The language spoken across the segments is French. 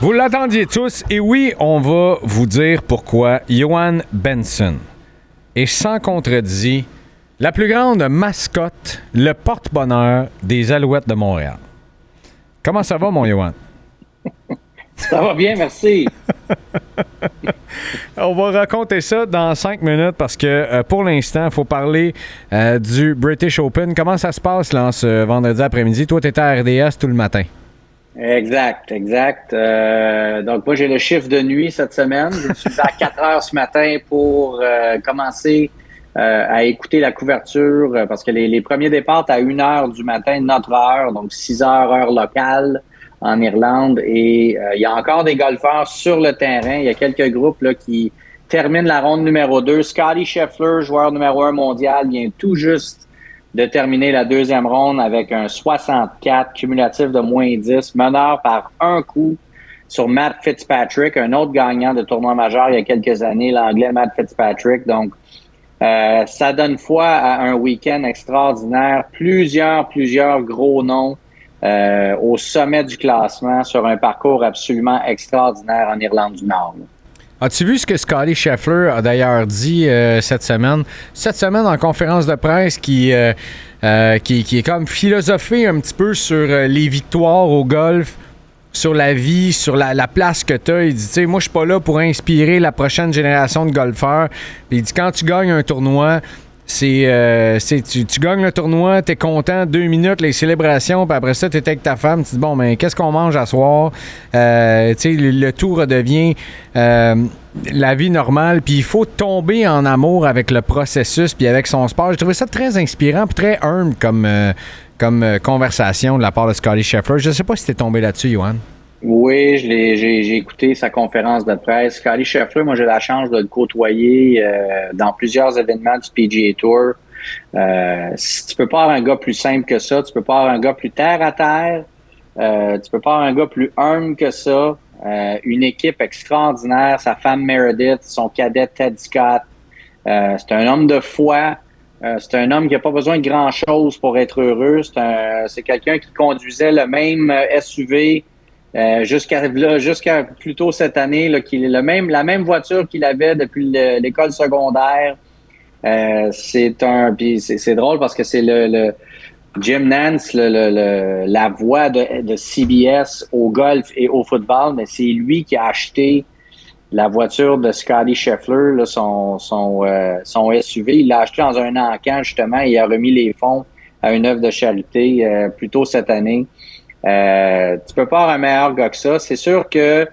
Vous l'attendiez tous, et oui, on va vous dire pourquoi Johan Benson est sans contredit la plus grande mascotte, le porte-bonheur des Alouettes de Montréal. Comment ça va, mon Johan? Ça va bien, merci. On va raconter ça dans 5 minutes parce que pour l'instant, il faut parler du British Open. Comment ça se passe là, ce vendredi après-midi? Toi, tu étais à RDS tout le matin. Exact. Donc, moi, j'ai le chiffre de nuit cette semaine. Je suis à 4 heures ce matin pour commencer à écouter la couverture parce que les premiers départs à 1 heure du matin, notre heure, donc 6 heures, heure locale en Irlande. Et il y a encore des golfeurs sur le terrain. Il y a quelques groupes là, qui terminent la ronde numéro 2. Scottie Scheffler, joueur numéro 1 mondial, vient tout juste de terminer la deuxième ronde avec un 64 cumulatif de moins 10, meneur par un coup sur Matt Fitzpatrick, un autre gagnant de tournoi majeur il y a quelques années, l'Anglais Matt Fitzpatrick. Donc, ça donne foi à un week-end extraordinaire. Plusieurs gros noms au sommet du classement sur un parcours absolument extraordinaire en Irlande du Nord. Là. As-tu vu ce que Scottie Scheffler a d'ailleurs dit cette semaine? Cette semaine, en conférence de presse, qui est comme philosophé un petit peu sur les victoires au golf, sur la vie, sur la place que tu as. Il dit, tu sais, moi, je suis pas là pour inspirer la prochaine génération de golfeurs. Puis il dit, quand tu gagnes un tournoi, tu gagnes le tournoi, t'es content, 2 minutes, les célébrations, puis après ça, t'es avec ta femme, tu dis, bon, mais qu'est-ce qu'on mange à soir? Tu sais, le tout redevient la vie normale, puis il faut tomber en amour avec le processus, puis avec son sport. J'ai trouvé ça très inspirant, puis très humble comme conversation de la part de Scottie Scheffler. Je sais pas si t'es tombé là-dessus, Johan. Oui, j'ai écouté sa conférence de presse. Scottie Scheffler, moi j'ai la chance de le côtoyer dans plusieurs événements du PGA Tour. Si tu peux pas avoir un gars plus simple que ça, tu peux pas avoir un gars plus terre à terre, tu peux pas avoir un gars plus humble que ça. Une équipe extraordinaire, sa femme Meredith, son cadet Ted Scott. C'est un homme de foi. C'est un homme qui n'a pas besoin de grand-chose pour être heureux. C'est quelqu'un qui conduisait le même SUV jusqu'à plus tôt cette année, là, la même voiture qu'il avait depuis l'école secondaire. C'est drôle parce que c'est le Jim Nance, la voix de CBS au golf et au football, mais c'est lui qui a acheté la voiture de Scottie Scheffler, là, son SUV. Il l'a acheté dans un encan, justement, et il a remis les fonds à une œuvre de charité plus tôt cette année. Tu peux pas avoir un meilleur gars que ça. C'est sûr que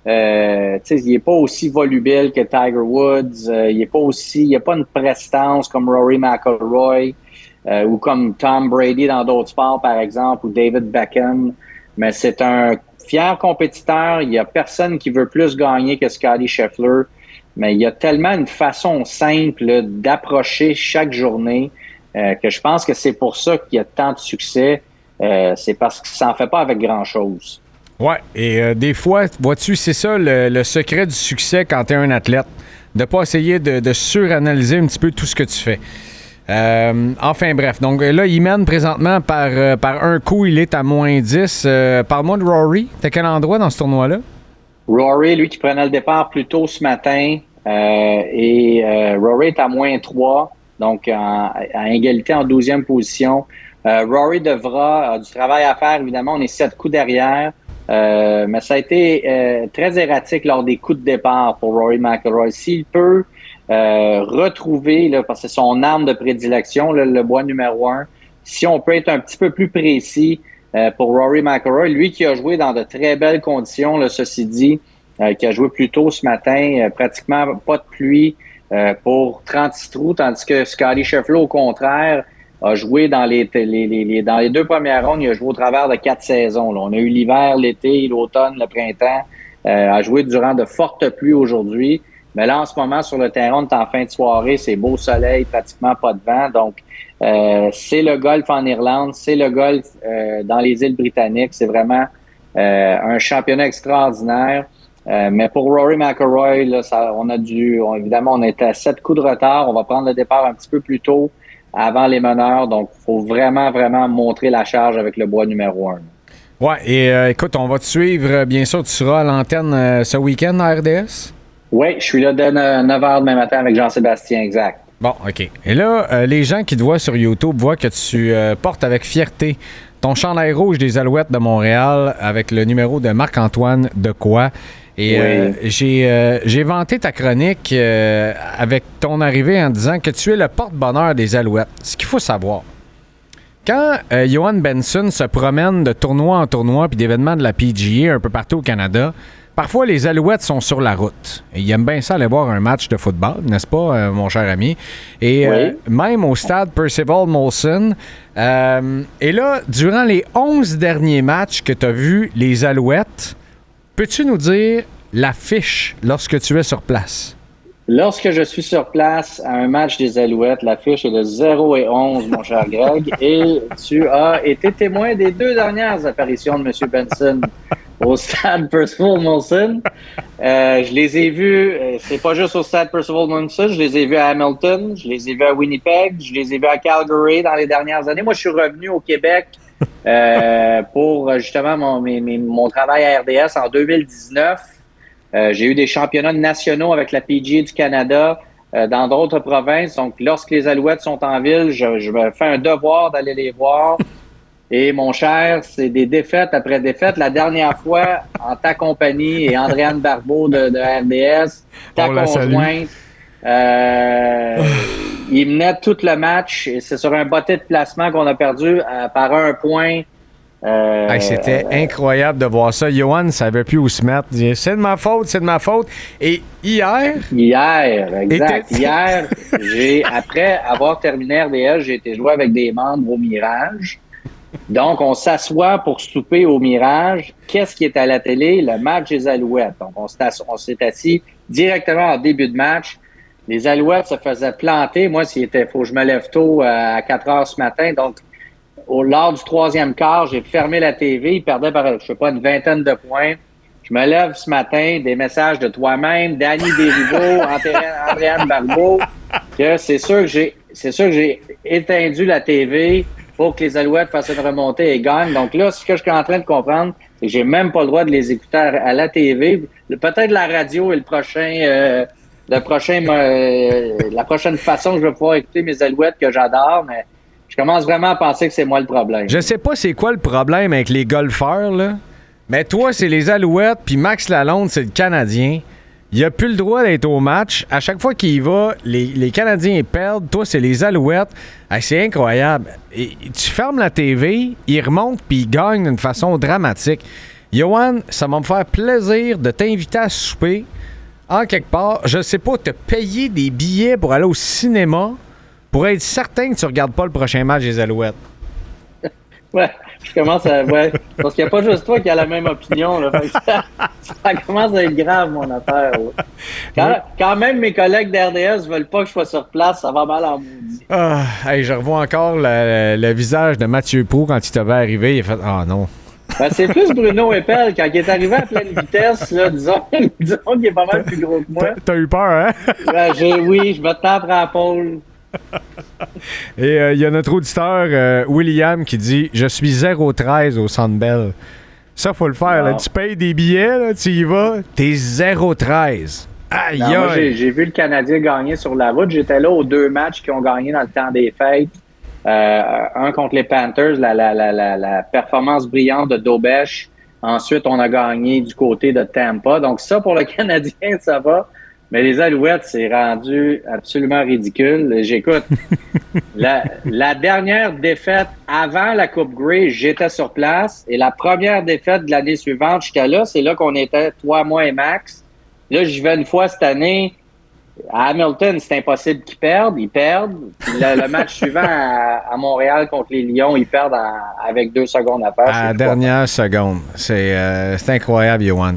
il est pas aussi volubile que Tiger Woods. Il a pas une prestance comme Rory McIlroy ou comme Tom Brady dans d'autres sports, par exemple, ou David Beckham. Mais c'est un fier compétiteur. Il y a personne qui veut plus gagner que Scottie Scheffler. Mais il y a tellement une façon simple là, d'approcher chaque journée que je pense que c'est pour ça qu'il y a tant de succès. C'est parce qu'il s'en fait pas avec grand-chose. Ouais, et des fois, vois-tu, c'est ça le secret du succès quand tu es un athlète. De pas essayer de suranalyser un petit peu tout ce que tu fais. Enfin bref, donc là, il mène présentement par un coup, il est à moins 10. Parle-moi de Rory. T'es à quel endroit dans ce tournoi-là? Rory, lui, qui prenait le départ plus tôt ce matin. Rory est à moins 3, donc à égalité en 12e position. Rory a du travail à faire, évidemment. On est 7 coups derrière. Mais ça a été très erratique lors des coups de départ pour Rory McIlroy. S'il peut retrouver, là, parce que c'est son arme de prédilection, là, le bois numéro 1, si on peut être un petit peu plus précis pour Rory McIlroy, lui qui a joué dans de très belles conditions, là, ceci dit, qui a joué plus tôt ce matin, pratiquement pas de pluie pour 36 trous, tandis que Scottie Scheffler, au contraire, a joué dans les 2 premières rondes, il a joué au travers de 4 saisons. Là. On a eu l'hiver, l'été, l'automne, le printemps. A joué durant de fortes pluies aujourd'hui. Mais là, en ce moment, sur le terrain, on est en fin de soirée, c'est beau soleil, pratiquement pas de vent. Donc, c'est le golf en Irlande, c'est le golf dans les îles britanniques. C'est vraiment un championnat extraordinaire. Mais pour Rory McIlroy, là, évidemment, on était à 7 coups de retard. On va prendre le départ un petit peu plus tôt avant les meneurs. Donc, il faut vraiment, vraiment montrer la charge avec le bois numéro 1. Ouais, et écoute, on va te suivre. Bien sûr, tu seras à l'antenne ce week-end à RDS? Oui, je suis là dès 9h demain matin avec Jean-Sébastien, exact. Bon, OK. Et là, les gens qui te voient sur YouTube voient que tu portes avec fierté ton chandail rouge des Alouettes de Montréal avec le numéro de Marc-Antoine Dequoy. Et oui. J'ai vanté ta chronique avec ton arrivée en disant que tu es le porte-bonheur des Alouettes. Ce qu'il faut savoir, quand Johan Benson se promène de tournoi en tournoi puis d'événements de la PGA un peu partout au Canada, parfois les Alouettes sont sur la route. Et ils aiment bien ça aller voir un match de football, n'est-ce pas, mon cher ami? Et même au stade Percival Molson. Et là, durant les 11 derniers matchs que tu as vus, les Alouettes, peux-tu nous dire l'affiche lorsque tu es sur place? Lorsque je suis sur place à un match des Alouettes, l'affiche est de 0-11, mon cher Greg, et tu as été témoin des 2 dernières apparitions de M. Benson au stade Percival Molson. Je les ai vus, c'est pas juste au stade Percival Molson, je les ai vus à Hamilton, je les ai vus à Winnipeg, je les ai vus à Calgary dans les dernières années. Moi, je suis revenu au Québec pour justement mon travail à RDS en 2019. J'ai eu des championnats nationaux avec la PGA du Canada dans d'autres provinces. Donc, lorsque les Alouettes sont en ville, je me fais un devoir d'aller les voir. Et mon cher, c'est des défaites après défaites. La dernière fois, en ta compagnie et Andréane Barbeau de RDS, ta conjointe, il menait tout le match. Et c'est sur un botté de placement qu'on a perdu par 1 point. C'était incroyable de voir ça. Johan ne savait plus où se mettre. Il disait, c'est de ma faute, c'est de ma faute. Et hier, exact. Hier, après avoir terminé RDS, j'ai été jouer avec des membres au Mirage. Donc, on s'assoit pour souper au Mirage. Qu'est-ce qui est à la télé? Le match des Alouettes. Donc, on s'est assis directement en début de match. Les Alouettes se faisaient planter. Moi, faut que je me lève tôt à 4 heures ce matin. Donc, lors du 3e quart, j'ai fermé la TV. Ils perdaient par, je sais pas, une vingtaine de points. Je me lève ce matin, des messages de toi-même, Danny Desrivaux, Andréane Barbeau, que c'est sûr que j'ai éteindu la TV pour que les Alouettes fassent une remontée et gagnent. Donc là, ce que je suis en train de comprendre, c'est que j'ai même pas le droit de les écouter à la TV. Peut-être la radio est la prochaine façon que je vais pouvoir écouter mes Alouettes que j'adore, mais je commence vraiment à penser que c'est moi le problème. Je sais pas c'est quoi le problème avec les golfeurs, là, mais toi, c'est les Alouettes, puis Max Lalonde, c'est le Canadien. Il a plus le droit d'être au match. À chaque fois qu'il y va, les Canadiens perdent. Toi, c'est les Alouettes. C'est incroyable. Et tu fermes la TV, ils remontent puis ils gagnent d'une façon dramatique. Johan, ça va me faire plaisir de t'inviter à souper en quelque part. Je sais pas, te payer des billets pour aller au cinéma pour être certain que tu regardes pas le prochain match des Alouettes. Ouais, je commence à... Ouais, parce qu'il n'y a pas juste toi qui a la même opinion. Là, ça commence à être grave, mon affaire. Quand même, mes collègues d'RDS veulent pas que je sois sur place, ça va mal en maudit. Je revois encore le visage de Mathieu Proulx quand il t'avait arrivé. Il a fait « Ah non ». C'est plus Bruno Eppel. Quand il est arrivé à pleine vitesse, là, disons qu'il est pas mal plus gros que moi. T'as eu peur, hein? Oui, je me tends après la pôle. Et il y a notre auditeur William qui dit « Je suis 0-13 au Centre Bell ». Ça, faut le faire. Là. Tu payes des billets, là, tu y vas, t'es 0-13. Aïe, aïe! Moi, j'ai vu le Canadien gagner sur la route. J'étais là aux 2 matchs qui ont gagné dans le temps des fêtes. Un contre les Panthers, la performance brillante de Dobesch. Ensuite, on a gagné du côté de Tampa. Donc ça, pour le Canadien, ça va. Mais les Alouettes, c'est rendu absolument ridicule. J'écoute, la dernière défaite avant la Coupe Grey, j'étais sur place. Et la première défaite de l'année suivante, j'étais là. C'est là qu'on était, toi, moi et Max. Là, j'y vais une fois cette année. À Hamilton, c'est impossible qu'ils perdent. Ils perdent. Puis le match suivant à Montréal contre les Lions, ils perdent avec 2 secondes à faire. À la dernière seconde. C'est incroyable, Johan.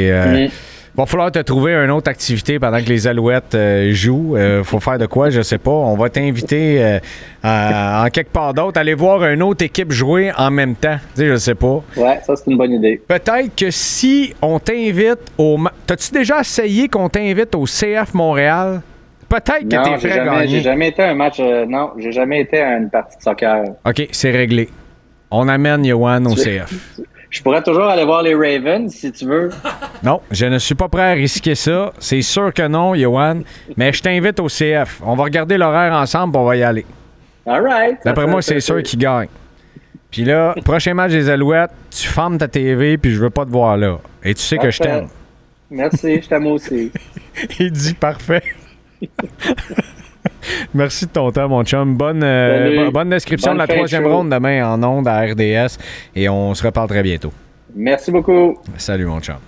Va falloir te trouver une autre activité pendant que les Alouettes jouent. Faut faire de quoi, je sais pas. On va t'inviter en quelque part d'autre, aller voir une autre équipe jouer en même temps. Tu sais, je sais pas. Ouais, ça, c'est une bonne idée. Peut-être que si on t'invite au... T'as-tu déjà essayé qu'on t'invite au CF Montréal? Peut-être que t'es prêt à gagner. J'ai jamais été à un match... non, j'ai jamais été à une partie de soccer. OK, c'est réglé. On amène Johan au CF. Je pourrais toujours aller voir les Ravens, si tu veux. Non, je ne suis pas prêt à risquer ça. C'est sûr que non, Johan. Mais je t'invite au CF. On va regarder l'horaire ensemble, on va y aller. All right. D'après moi, c'est sûr qu'il gagne. Puis là, prochain match des Alouettes, tu fermes ta TV, puis je veux pas te voir là. Et tu sais que je t'aime. Merci, je t'aime aussi. Il dit parfait. Merci de ton temps, mon chum. Bonne description de la troisième ronde demain en ondes à RDS. Et on se reparle très bientôt. Merci beaucoup. Salut, mon chum.